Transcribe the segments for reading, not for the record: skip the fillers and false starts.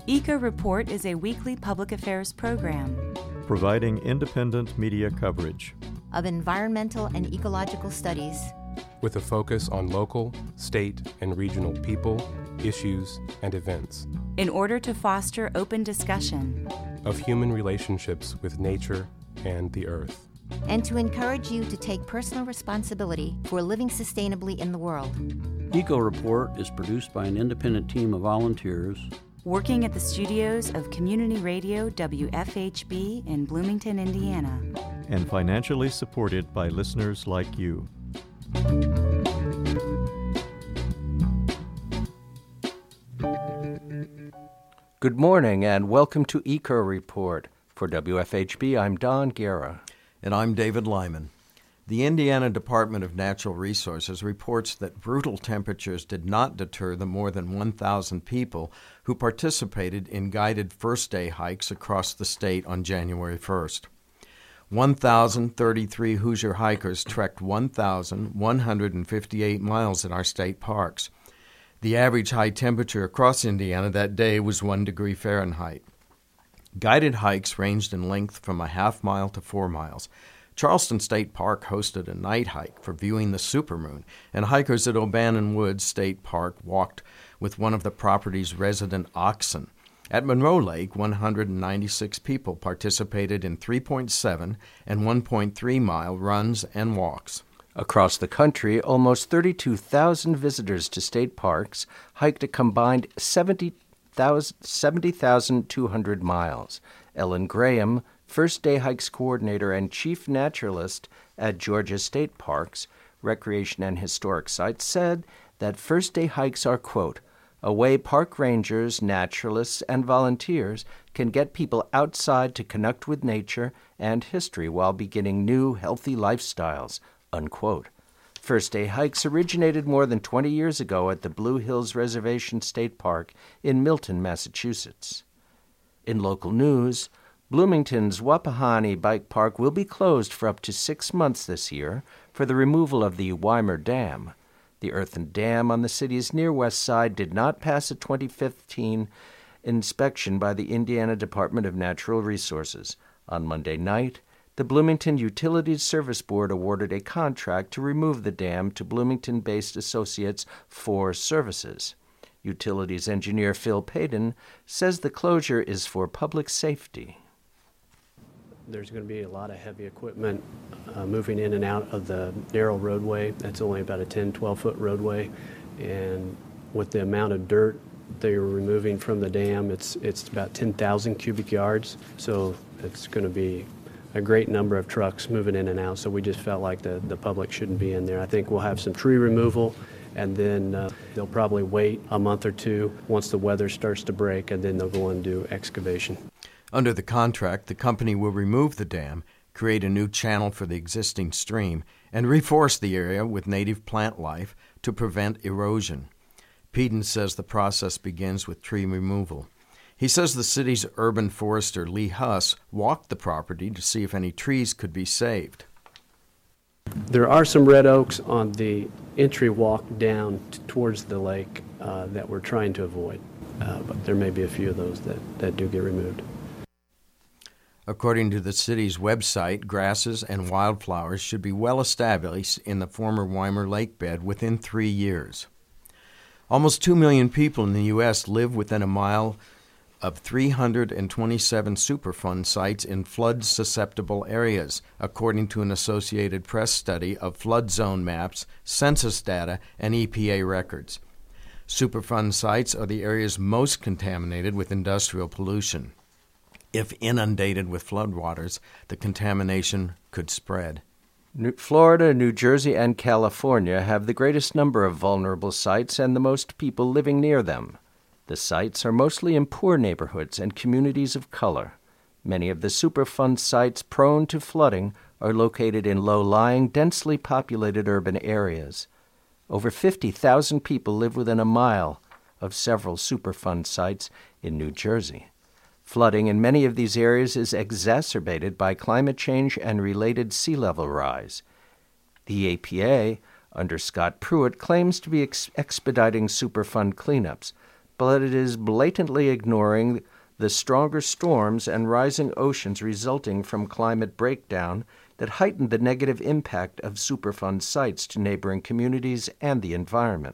Eco Report is a weekly public affairs program providing independent media coverage of environmental and ecological studies with a focus on local, state, and regional people, issues, and events in order to foster open discussion of human relationships with nature and the earth, and to encourage you to take personal responsibility for living sustainably in the world. Eco Report is produced by an independent team of volunteers working at the studios of Community Radio WFHB in Bloomington, Indiana, and financially supported by listeners like you. Good morning and welcome to Eco Report. For WFHB, I'm Don Guerra. And I'm David Lyman. The Indiana Department of Natural Resources reports that brutal temperatures did not deter the more than 1,000 people who participated in guided first-day hikes across the state on January 1st. 1,033 Hoosier hikers trekked 1,158 miles in our state parks. The average high temperature across Indiana that day was 1 degree Fahrenheit. Guided hikes ranged in length from a half mile to 4 miles. Charleston State Park hosted a night hike for viewing the supermoon, and hikers at O'Bannon Woods State Park walked with one of the property's resident oxen. At Monroe Lake, 196 people participated in 3.7 and 1.3-mile runs and walks. Across the country, almost 32,000 visitors to state parks hiked a combined 70,200 miles. Ellen Graham, First-Day Hikes Coordinator and Chief Naturalist at Georgia State Parks, Recreation and Historic Sites, said that first-day hikes are, quote, a way park rangers, naturalists, and volunteers can get people outside to connect with nature and history while beginning new, healthy lifestyles, unquote. First-day hikes originated more than 20 years ago at the Blue Hills Reservation State Park in Milton, Massachusetts. In local news, Bloomington's Wapahani Bike Park will be closed for up to 6 months this year for the removal of the Weimer Dam. The earthen dam on the city's near west side did not pass a 2015 inspection by the Indiana Department of Natural Resources. On Monday night, the Bloomington Utilities Service Board awarded a contract to remove the dam to Bloomington-based associates for services. Utilities engineer Phil Payton says the closure is for public safety. There's going to be a lot of heavy equipment moving in and out of the narrow roadway. That's only about a 10, 12-foot roadway. And with the amount of dirt they're removing from the dam, it's about 10,000 cubic yards. So it's going to be a great number of trucks moving in and out. So we just felt like the public shouldn't be in there. I think we'll have some tree removal, and then they'll probably wait a month or two once the weather starts to break, and then they'll go and do excavation. Under the contract, the company will remove the dam, create a new channel for the existing stream, and reforest the area with native plant life to prevent erosion. Peden says the process begins with tree removal. He says the city's urban forester, Lee Huss, walked the property to see if any trees could be saved. There are some red oaks on the entry walk down towards the lake that we're trying to avoid, but there may be a few of those that do get removed. According to the city's website, grasses and wildflowers should be well established in the former Weimer Lake bed within 3 years. Almost 2 million people in the U.S. live within a mile of 327 Superfund sites in flood-susceptible areas, according to an Associated Press study of flood zone maps, census data, and EPA records. Superfund sites are the areas most contaminated with industrial pollution. If inundated with floodwaters, the contamination could spread. Florida, New Jersey, and California have the greatest number of vulnerable sites and the most people living near them. The sites are mostly in poor neighborhoods and communities of color. Many of the Superfund sites prone to flooding are located in low-lying, densely populated urban areas. Over 50,000 people live within a mile of several Superfund sites in New Jersey. Flooding in many of these areas is exacerbated by climate change and related sea level rise. The EPA, under Scott Pruitt, claims to be expediting Superfund cleanups, but it is blatantly ignoring the stronger storms and rising oceans resulting from climate breakdown that heightened the negative impact of Superfund sites to neighboring communities and the environment.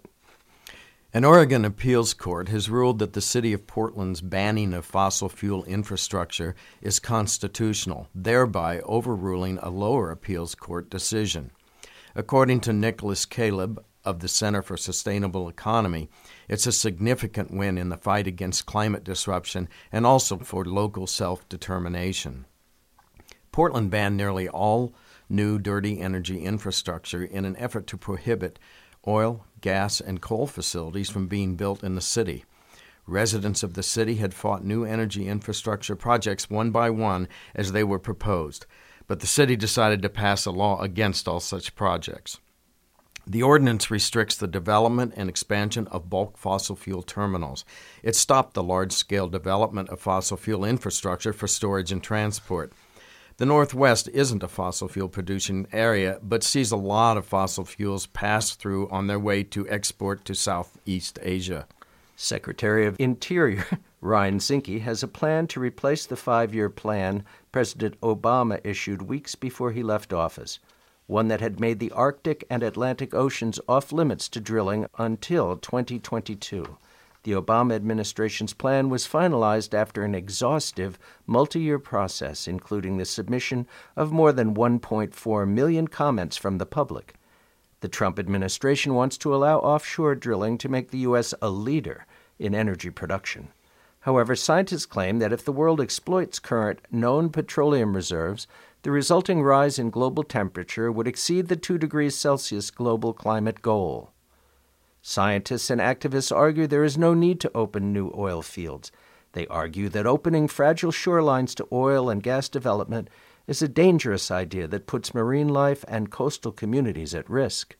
An Oregon appeals court has ruled that the city of Portland's banning of fossil fuel infrastructure is constitutional, thereby overruling a lower appeals court decision. According to Nicholas Caleb of the Center for Sustainable Economy, it's a significant win in the fight against climate disruption and also for local self-determination. Portland banned nearly all new dirty energy infrastructure in an effort to prohibit oil, gas, and coal facilities from being built in the city. Residents of the city had fought new energy infrastructure projects one by one as they were proposed, but the city decided to pass a law against all such projects. The ordinance restricts the development and expansion of bulk fossil fuel terminals. It stopped the large-scale development of fossil fuel infrastructure for storage and transport. The Northwest isn't a fossil fuel producing area, but sees a lot of fossil fuels pass through on their way to export to Southeast Asia. Secretary of Interior Ryan Zinke has a plan to replace the 5-year plan President Obama issued weeks before he left office, one that had made the Arctic and Atlantic Oceans off-limits to drilling until 2022. The Obama administration's plan was finalized after an exhaustive, multi-year process, including the submission of more than 1.4 million comments from the public. The Trump administration wants to allow offshore drilling to make the U.S. a leader in energy production. However, scientists claim that if the world exploits current known petroleum reserves, the resulting rise in global temperature would exceed the 2 degrees Celsius global climate goal. Scientists and activists argue there is no need to open new oil fields. They argue that opening fragile shorelines to oil and gas development is a dangerous idea that puts marine life and coastal communities at risk.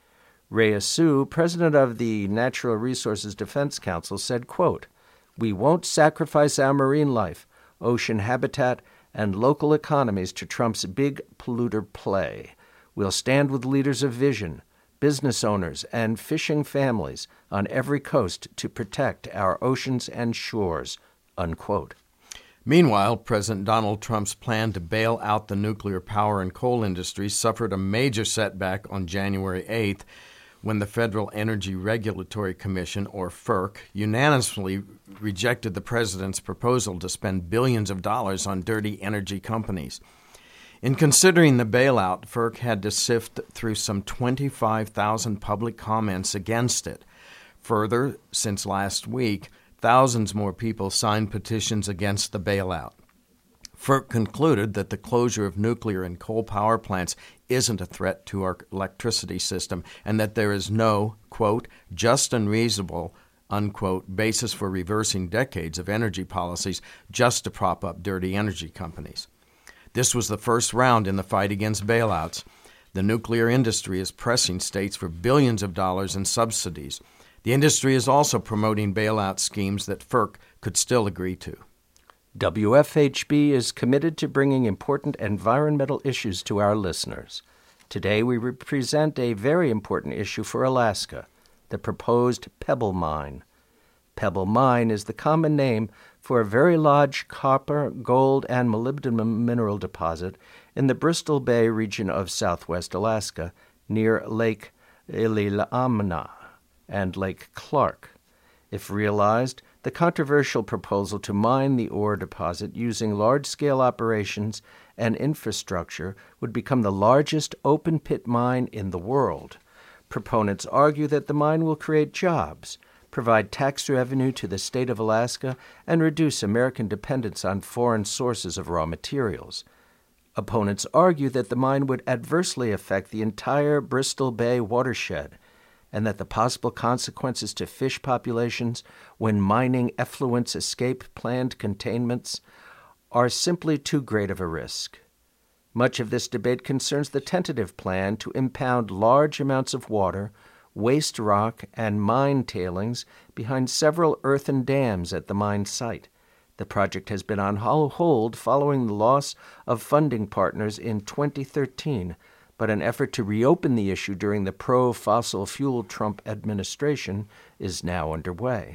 Rhea Su, president of the Natural Resources Defense Council, said, quote, "We won't sacrifice our marine life, ocean habitat, and local economies to Trump's big polluter play. We'll stand with leaders of vision, business owners, and fishing families on every coast to protect our oceans and shores," unquote. Meanwhile, President Donald Trump's plan to bail out the nuclear power and coal industries suffered a major setback on January 8th when the Federal Energy Regulatory Commission, or FERC, unanimously rejected the president's proposal to spend billions of dollars on dirty energy companies. In considering the bailout, FERC had to sift through some 25,000 public comments against it. Further, since last week, thousands more people signed petitions against the bailout. FERC concluded that the closure of nuclear and coal power plants isn't a threat to our electricity system and that there is no, quote, just and reasonable, unquote, basis for reversing decades of energy policies just to prop up dirty energy companies. This was the first round in the fight against bailouts. The nuclear industry is pressing states for billions of dollars in subsidies. The industry is also promoting bailout schemes that FERC could still agree to. WFHB is committed to bringing important environmental issues to our listeners. Today we present a very important issue for Alaska, the proposed Pebble Mine. Pebble Mine is the common name for a very large copper, gold, and molybdenum mineral deposit in the Bristol Bay region of southwest Alaska near Lake Iliamna and Lake Clark. If realized, the controversial proposal to mine the ore deposit using large-scale operations and infrastructure would become the largest open-pit mine in the world. Proponents argue that the mine will create jobs, provide tax revenue to the state of Alaska, and reduce American dependence on foreign sources of raw materials. Opponents argue that the mine would adversely affect the entire Bristol Bay watershed, and that the possible consequences to fish populations when mining effluents escape planned containments are simply too great of a risk. Much of this debate concerns the tentative plan to impound large amounts of water, waste rock, and mine tailings behind several earthen dams at the mine site. The project has been on hold following the loss of funding partners in 2013, but an effort to reopen the issue during the pro-fossil fuel Trump administration is now underway.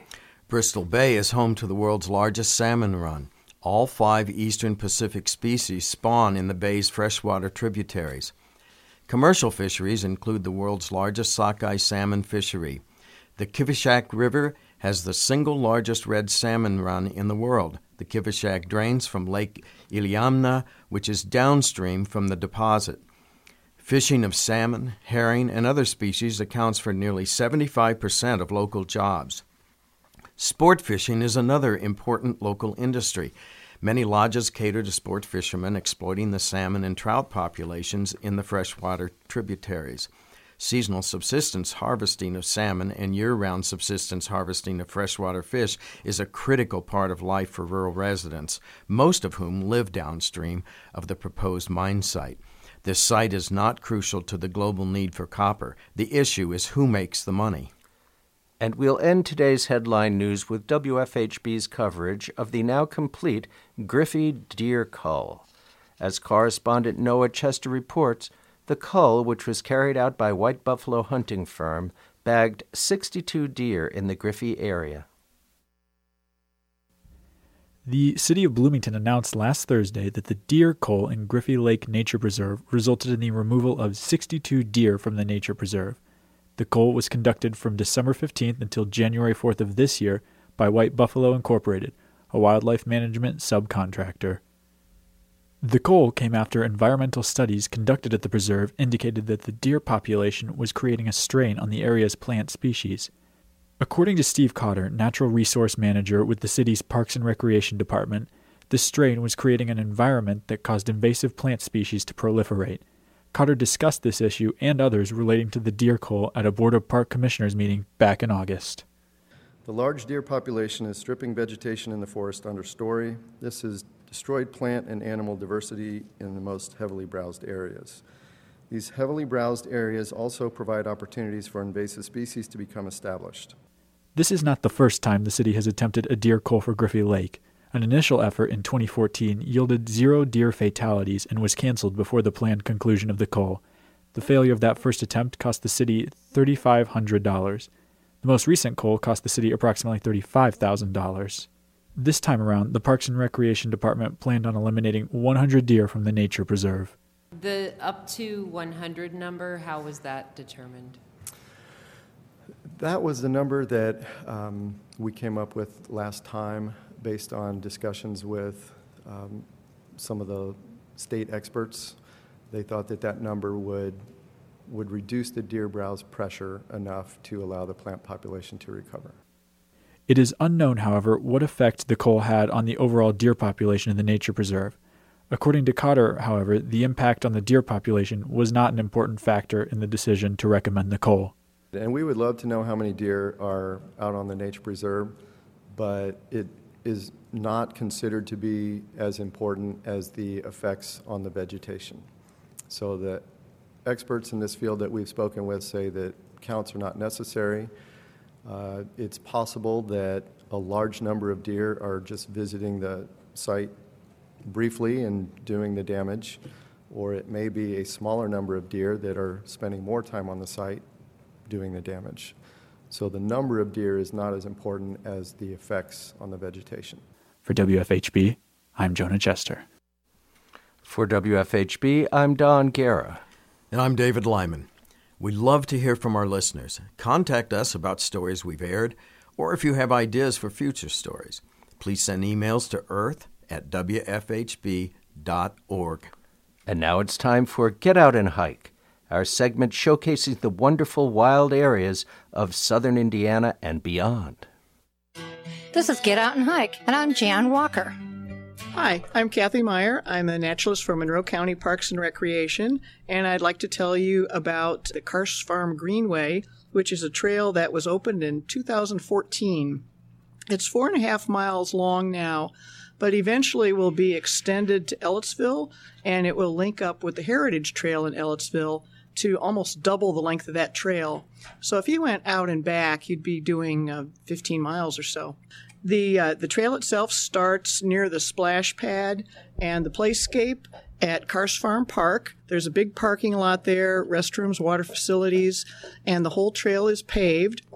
Bristol Bay is home to the world's largest salmon run. All 5 eastern Pacific species spawn in the bay's freshwater tributaries. Commercial fisheries include the world's largest sockeye salmon fishery. The Kivishak River has the single largest red salmon run in the world. The Kivishak drains from Lake Iliamna, which is downstream from the deposit. Fishing of salmon, herring, and other species accounts for nearly 75% of local jobs. Sport fishing is another important local industry. Many lodges cater to sport fishermen exploiting the salmon and trout populations in the freshwater tributaries. Seasonal subsistence harvesting of salmon and year-round subsistence harvesting of freshwater fish is a critical part of life for rural residents, most of whom live downstream of the proposed mine site. This site is not crucial to the global need for copper. The issue is who makes the money. And we'll end today's headline news with WFHB's coverage of the now complete Griffey deer cull. As correspondent Noah Chester reports, the cull, which was carried out by White Buffalo Hunting Firm, bagged 62 deer in the Griffey area. The city of Bloomington announced last Thursday that the deer cull in Griffey Lake Nature Preserve resulted in the removal of 62 deer from the nature preserve. The cull was conducted from December 15th until January 4th of this year by White Buffalo Incorporated, a wildlife management subcontractor. The cull came after environmental studies conducted at the preserve indicated that the deer population was creating a strain on the area's plant species. According to Steve Cotter, Natural Resource Manager with the city's Parks and Recreation Department, this strain was creating an environment that caused invasive plant species to proliferate. Cotter discussed this issue and others relating to the deer cull at a Board of Park Commissioners meeting back in August. The large deer population is stripping vegetation in the forest understory. This has destroyed plant and animal diversity in the most heavily browsed areas. These heavily browsed areas also provide opportunities for invasive species to become established. This is not the first time the city has attempted a deer cull for Griffey Lake. An initial effort in 2014 yielded 0 deer fatalities and was canceled before the planned conclusion of the cull. The failure of that first attempt cost the city $3,500. The most recent cull cost the city approximately $35,000. This time around, the Parks and Recreation Department planned on eliminating 100 deer from the nature preserve. The up to 100 number, how was that determined? That was the number that we came up with last time based on discussions with some of the state experts. They thought that that number would reduce the deer browse pressure enough to allow the plant population to recover. It is unknown, however, what effect the cull had on the overall deer population in the nature preserve. According to Cotter, however, the impact on the deer population was not an important factor in the decision to recommend the cull. And we would love to know how many deer are out on the nature preserve, but it is not considered to be as important as the effects on the vegetation. So the experts in this field that we've spoken with say that counts are not necessary. It's possible that a large number of deer are just visiting the site briefly and doing the damage, or it may be a smaller number of deer that are spending more time on the site doing the damage. So the number of deer is not as important as the effects on the vegetation. For WFHB, I'm Jonah Chester. For WFHB, I'm Don Guerra. And I'm David Lyman. We'd love to hear from our listeners. Contact us about stories we've aired, or if you have ideas for future stories. Please send emails to earth@wfhb.org. And now it's time for Get Out and Hike, our segment showcasing the wonderful wild areas of southern Indiana and beyond. This is Get Out and Hike, and I'm Jan Walker. Hi, I'm Kathy Meyer. I'm a naturalist for Monroe County Parks and Recreation, and I'd like to tell you about the Karst Farm Greenway, which is a trail that was opened in 2014. It's 4.5 miles long now, but eventually will be extended to Ellettsville, and it will link up with the Heritage Trail in Ellettsville to almost double the length of that trail. So if you went out and back, you'd be doing 15 miles or so. The trail itself starts near the splash pad and the playscape at Karst Farm Park. There's a big parking lot there, restrooms, water facilities, and the whole trail is paved.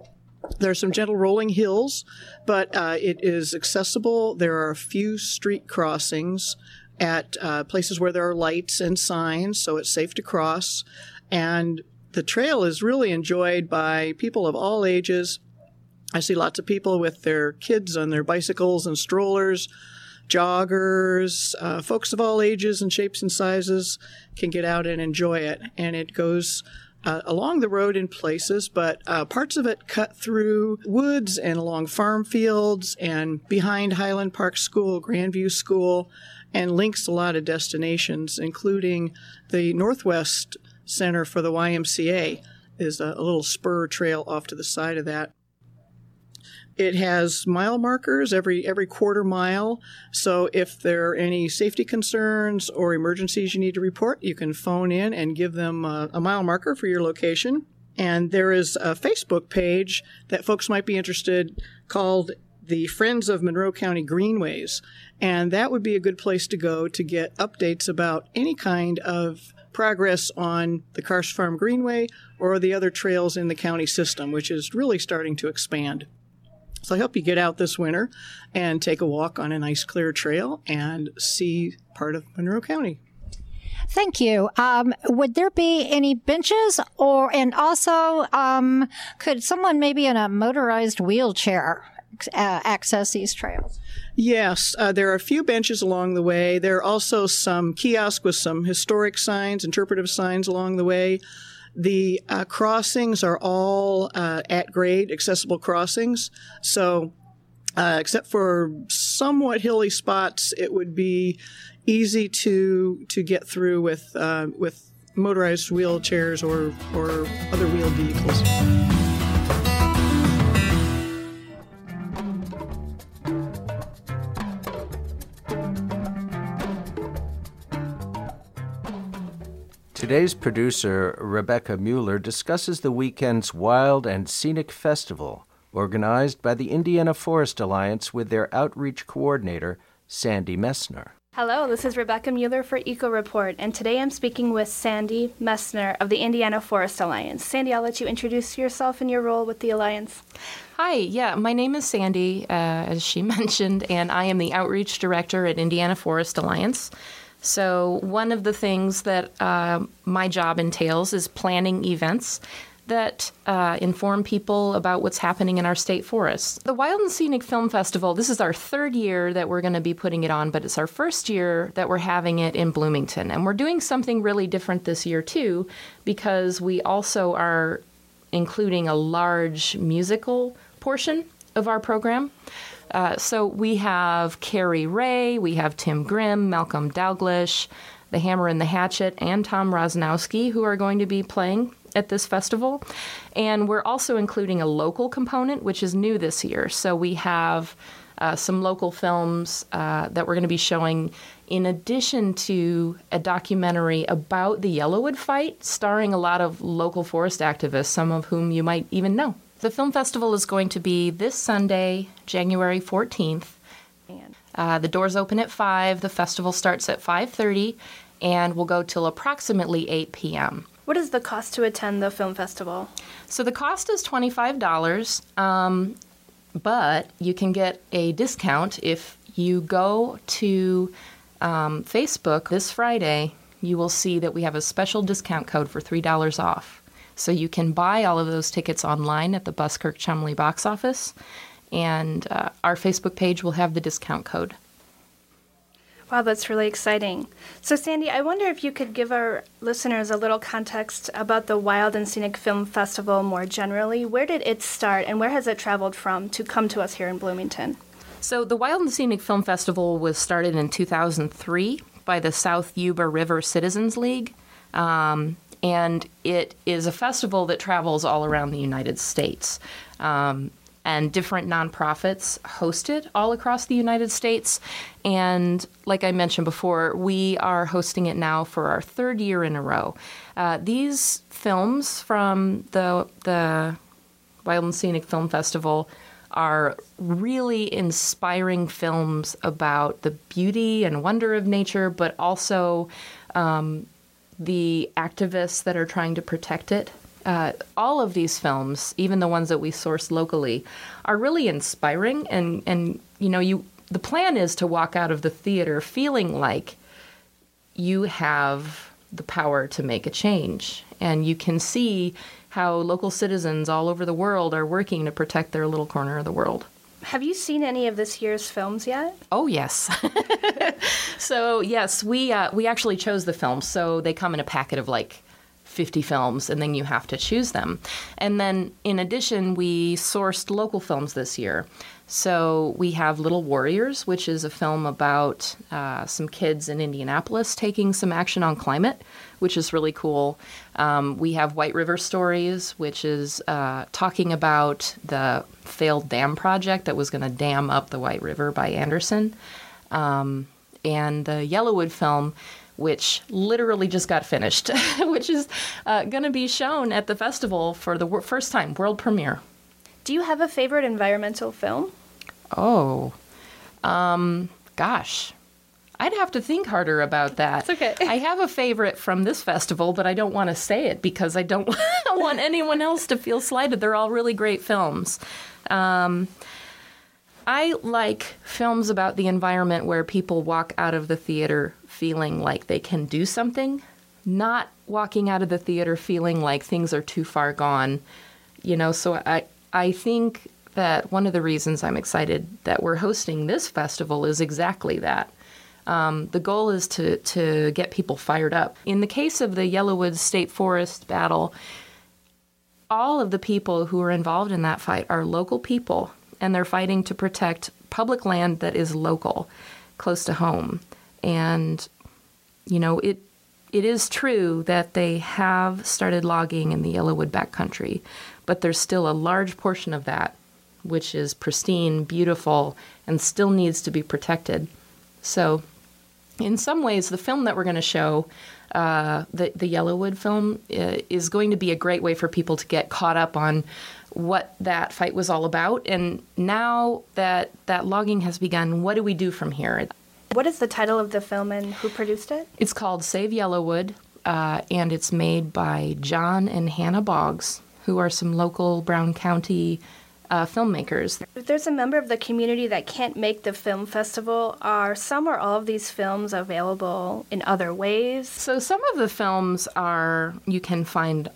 There's some gentle rolling hills, but it is accessible. There are a few street crossings at places where there are lights and signs, so it's safe to cross. And the trail is really enjoyed by people of all ages. I see lots of people with their kids on their bicycles and strollers, joggers, folks of all ages and shapes and sizes can get out and enjoy it. And it goes along the road in places, but parts of it cut through woods and along farm fields and behind Highland Park School, Grandview School, and links a lot of destinations, including the Northwest Center for the YMCA is a little spur trail off to the side of that. It has mile markers every quarter mile, so if there are any safety concerns or emergencies you need to report, you can phone in and give them a mile marker for your location. And there is a Facebook page that folks might be interested called the Friends of Monroe County Greenways, and that would be a good place to go to get updates about any kind of progress on the Karst Farm Greenway or the other trails in the county system, which is really starting to expand. So I hope you get out this winter and take a walk on a nice clear trail and see part of Monroe County. Thank you. Would there be any benches and also could someone maybe in a motorized wheelchair access these trails? Yes, there are a few benches along the way. There are also some kiosks with some historic signs, interpretive signs along the way. The crossings are all at grade, accessible crossings. So except for somewhat hilly spots, it would be easy to get through with motorized wheelchairs or other wheeled vehicles. Today's producer, Rebecca Mueller, discusses the weekend's Wild and Scenic Festival, organized by the Indiana Forest Alliance with their outreach coordinator, Sandy Messner. Hello, this is Rebecca Mueller for Eco Report, and today I'm speaking with Sandy Messner of the Indiana Forest Alliance. Sandy, I'll let you introduce yourself and your role with the Alliance. Hi, my name is Sandy, as she mentioned, and I am the Outreach Director at Indiana Forest Alliance. So one of the things that my job entails is planning events that inform people about what's happening in our state forests. The Wild and Scenic Film Festival, this is our third year that we're going to be putting it on, but it's our first year that we're having it in Bloomington. And we're doing something really different this year, too, because we also are including a large musical portion of our program. So we have Carrie Ray, we have Tim Grimm, Malcolm Dalglish, The Hammer and the Hatchet, and Tom Rosnowski, who are going to be playing at this festival. And we're also including a local component, which is new this year. So we have some local films that we're going to be showing in addition to a documentary about the Yellowwood fight, starring a lot of local forest activists, some of whom you might even know. The film festival is going to be this Sunday, January 14th. The doors open at 5. The festival starts at 5:30 and will go till approximately 8 p.m. What is the cost to attend the film festival? So the cost is $25, but you can get a discount if you go to Facebook this Friday. You will see that we have a special discount code for $3 off. So you can buy all of those tickets online at the Buskirk-Chumley box office, and our Facebook page will have the discount code. Wow, that's really exciting. So, Sandy, I wonder if you could give our listeners a little context about the Wild and Scenic Film Festival more generally. Where did it start, and where has it traveled from to come to us here in Bloomington? So the Wild and Scenic Film Festival was started in 2003 by the South Yuba River Citizens League. And it is a festival that travels all around the United States. And different nonprofits host it all across the United States. And like I mentioned before, we are hosting it now for our third year in a row. These films from the Wild and Scenic Film Festival are really inspiring films about the beauty and wonder of nature, but also the activists that are trying to protect it all of these films, even the ones that we source locally, are really inspiring. And the plan is to walk out of the theater feeling like you have the power to make a change. And you can see how local citizens all over the world are working to protect their little corner of the world. Have you seen any of this year's films yet? Oh, yes. So, yes, we actually chose the films. So they come in a packet of like 50 films, and then you have to choose them. And then, in addition, we sourced local films this year. So we have Little Warriors, which is a film about some kids in Indianapolis taking some action on climate, which is really cool. We have White River Stories, which is talking about the failed dam project that was going to dam up the White River by Anderson. And the Yellowwood film, which literally just got finished, which is going to be shown at the festival for the first time, world premiere. Do you have a favorite environmental film? Oh, gosh. I'd have to think harder about that. It's okay. I have a favorite from this festival, but I don't want to say it because I don't want anyone else to feel slighted. They're all really great films. I like films about the environment where people walk out of the theater feeling like they can do something, not walking out of the theater feeling like things are too far gone. So I think that one of the reasons I'm excited that we're hosting this festival is exactly that. The goal is to get people fired up. In the case of the Yellowwood State Forest battle, all of the people who are involved in that fight are local people, and they're fighting to protect public land that is local, close to home. And, it is true that they have started logging in the Yellowwood backcountry, but there's still a large portion of that which is pristine, beautiful, and still needs to be protected. So in some ways, the film that we're going to show, the Yellowwood film, is going to be a great way for people to get caught up on what that fight was all about. And now that logging has begun, what do we do from here? What is the title of the film and who produced it? It's called Save Yellowwood, and it's made by John and Hannah Boggs, who are some local Brown County filmmakers. If there's a member of the community that can't make the film festival, are some or all of these films available in other ways? So some of the films you can find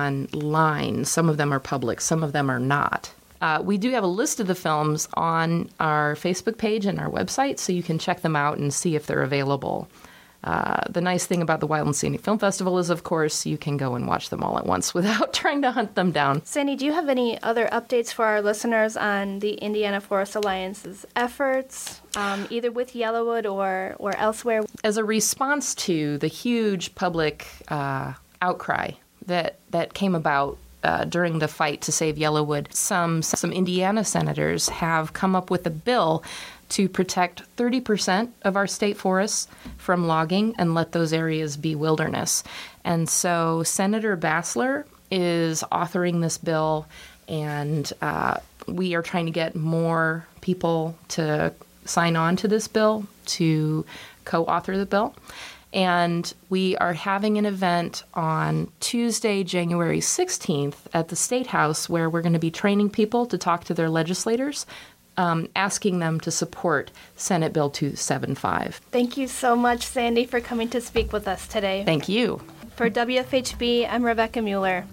online. Some of them are public, some of them are not. We do have a list of the films on our Facebook page and our website, so you can check them out and see if they're available. The nice thing about the Wild and Scenic Film Festival is, of course, you can go and watch them all at once without trying to hunt them down. Sandy, do you have any other updates for our listeners on the Indiana Forest Alliance's efforts, either with Yellowwood or elsewhere? As a response to the huge public outcry that came about during the fight to save Yellowwood, some Indiana senators have come up with a bill to protect 30% of our state forests from logging and let those areas be wilderness. And so Senator Bassler is authoring this bill, and we are trying to get more people to sign on to this bill, to co-author the bill. And we are having an event on Tuesday, January 16th at the State House where we're going to be training people to talk to their legislators, asking them to support Senate Bill 275. Thank you so much, Sandy, for coming to speak with us today. Thank you. For WFHB, I'm Rebecca Mueller.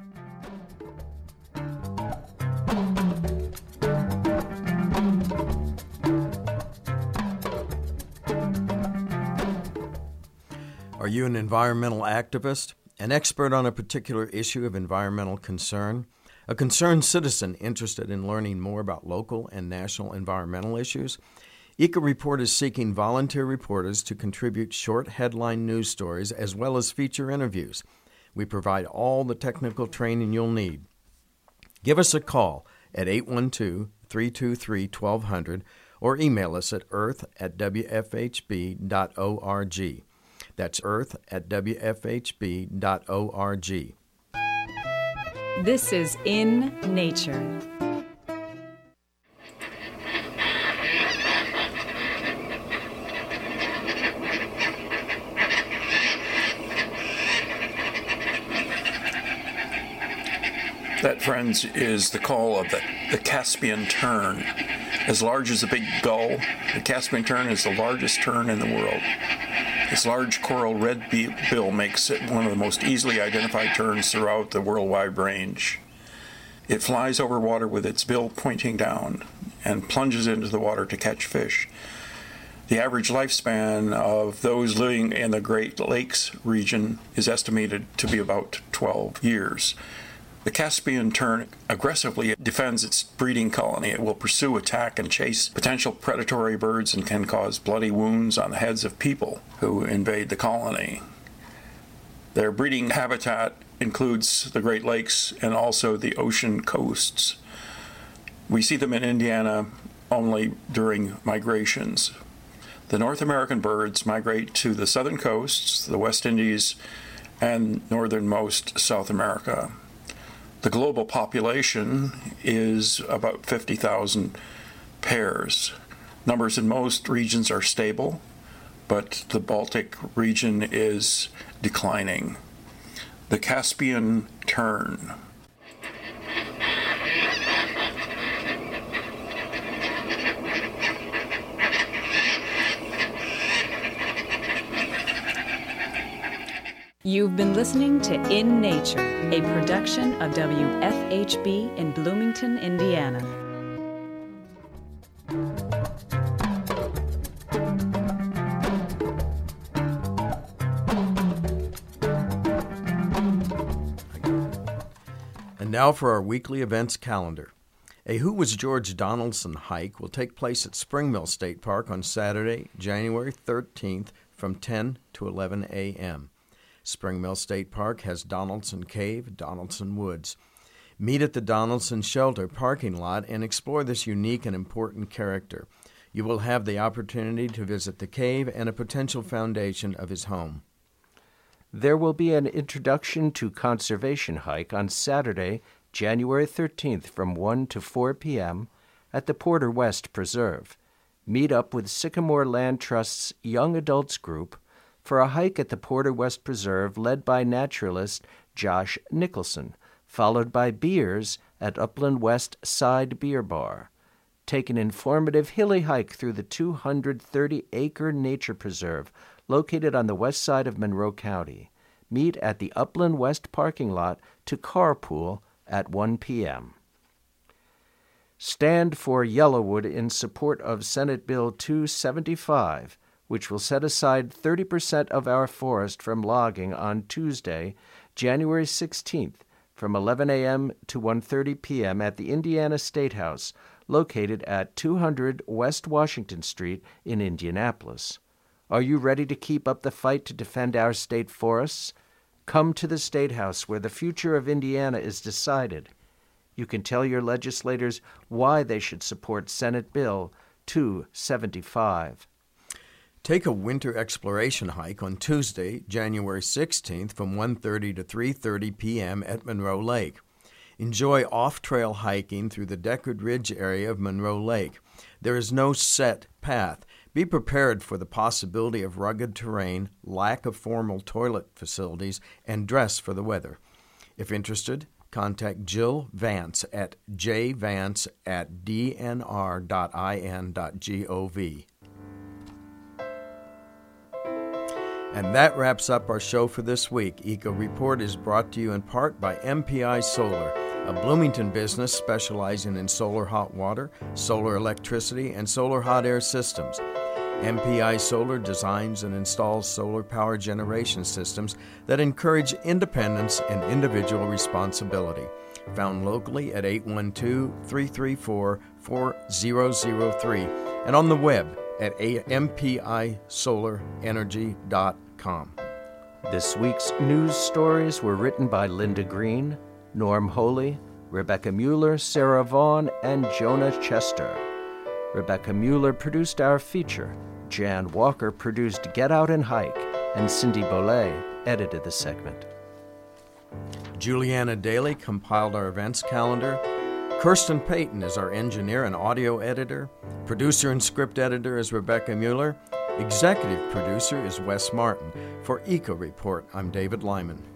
Are you an environmental activist, an expert on a particular issue of environmental concern, a concerned citizen interested in learning more about local and national environmental issues? EcoReport is seeking volunteer reporters to contribute short headline news stories as well as feature interviews. We provide all the technical training you'll need. Give us a call at 812-323-1200 or email us at earth@wfhb.org. That's earth@wfhb.org. This is In Nature. That, friends, is the call of the Caspian tern. As large as a big gull, the Caspian tern is the largest tern in the world. Its large coral red bill makes it one of the most easily identified terns throughout the worldwide range. It flies over water with its bill pointing down and plunges into the water to catch fish. The average lifespan of those living in the Great Lakes region is estimated to be about 12 years. The Caspian tern aggressively defends its breeding colony. It will pursue, attack, and chase potential predatory birds and can cause bloody wounds on the heads of people who invade the colony. Their breeding habitat includes the Great Lakes and also the ocean coasts. We see them in Indiana only during migrations. The North American birds migrate to the southern coasts, the West Indies, and northernmost South America. The global population is about 50,000 pairs. Numbers in most regions are stable, but the Baltic region is declining. The Caspian tern. You've been listening to In Nature, a production of WFHB in Bloomington, Indiana. And now for our weekly events calendar. A Who Was George Donaldson hike will take place at Spring Mill State Park on Saturday, January 13th from 10 to 11 a.m. Spring Mill State Park has Donaldson Cave, Donaldson Woods. Meet at the Donaldson Shelter parking lot and explore this unique and important character. You will have the opportunity to visit the cave and a potential foundation of his home. There will be an introduction to conservation hike on Saturday, January 13th from 1 to 4 p.m. at the Porter West Preserve. Meet up with Sycamore Land Trust's Young Adults Group for a hike at the Porter West Preserve led by naturalist Josh Nicholson, followed by beers at Upland West Side Beer Bar. Take an informative hilly hike through the 230-acre nature preserve located on the west side of Monroe County. Meet at the Upland West parking lot to carpool at 1 p.m. Stand for Yellowwood in support of Senate Bill 275, which will set aside 30% of our forest from logging on Tuesday, January 16th, from 11 a.m. to 1:30 p.m. at the Indiana State House, located at 200 West Washington Street in Indianapolis. Are you ready to keep up the fight to defend our state forests? Come to the State House, where the future of Indiana is decided. You can tell your legislators why they should support Senate Bill 275. Take a winter exploration hike on Tuesday, January 16th from 1:30 to 3:30 p.m. at Monroe Lake. Enjoy off-trail hiking through the Deckard Ridge area of Monroe Lake. There is no set path. Be prepared for the possibility of rugged terrain, lack of formal toilet facilities, and dress for the weather. If interested, contact Jill Vance at jvance@dnr.in.gov. And that wraps up our show for this week. Eco Report is brought to you in part by MPI Solar, a Bloomington business specializing in solar hot water, solar electricity, and solar hot air systems. MPI Solar designs and installs solar power generation systems that encourage independence and individual responsibility. Found locally at 812-334-4003 and on the web at mpisolarenergy.com. This week's news stories were written by Linda Green, Norm Holy, Rebecca Mueller, Sarah Vaughn, and Jonah Chester. Rebecca Mueller produced our feature. Jan Walker produced Get Out and Hike, and Cindy Bollet edited the segment. Juliana Daly compiled our events calendar. Kirsten Payton is our engineer and audio editor. Producer and script editor is Rebecca Mueller. Executive producer is Wes Martin. For Eco Report, I'm David Lyman.